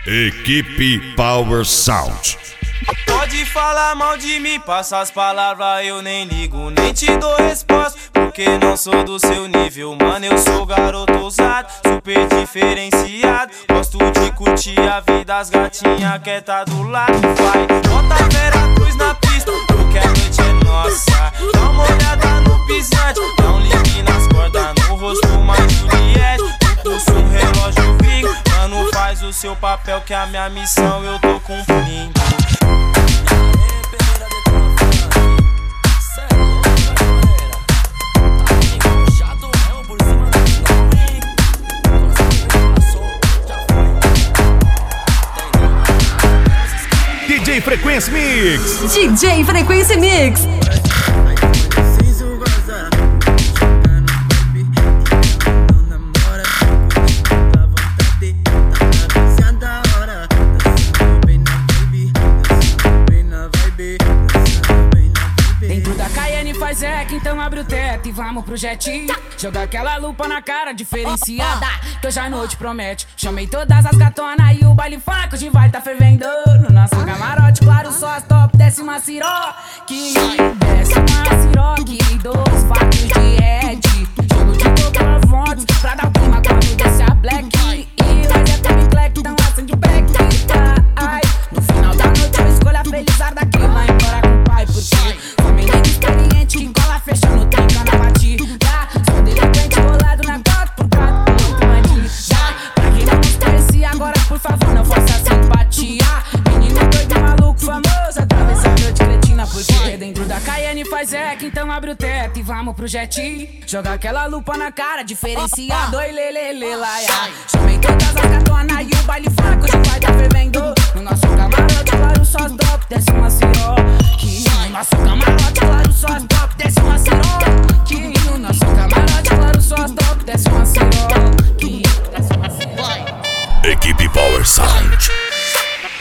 Equipe Power Sound. Pode falar mal de mim, passa as palavras, eu nem ligo, nem te dou resposta, porque não sou do seu nível, mano, eu sou garoto ousado, super diferenciado, gosto de curtir a vida, as gatinhas quer tá do lado, vai, bota a Vera Cruz na pista, porque a noite é nossa, dá uma olhada no pisante, dá um ligue nas cordas, no rosto uma Juliette, no pulso um relógio gringo, mano, faz o seu papel que a minha missão eu tô cumprindo. DJ Frequência Mix. DJ Frequência Mix. Dentro da Cayenne faz então abre o teto e vamos pro jet. Joga aquela lupa na cara diferenciada, que hoje a noite promete. Chamei todas as gatonas e o baile funk hoje vai tá fervendo. No nosso camarote, claro, só as top, desce uma ciró. Que desce uma ciró, que dois facos de Ed. Jogo de topo fontes, pra dar o clima quando desce a black. E nós é Tommy Cleck, então acende o back. Ai, no final da noite eu escolho a felizarda que vai embora com o pai. Porque sou menino experiente que cola fechando, trancando a batida. Sou delinquente colado na 4x4 com bandida. Pra quem não nos conhecia agora, por favor, não faça simpatia. Menino doido, maluco, famoso, atravessa a noite cretina. Porque dentro da Cayenne faz então abre o teto e vamos pro jet. Joga aquela lupa na cara, diferenciado, oi lelele laia. Chamei todas as gatonas e o baile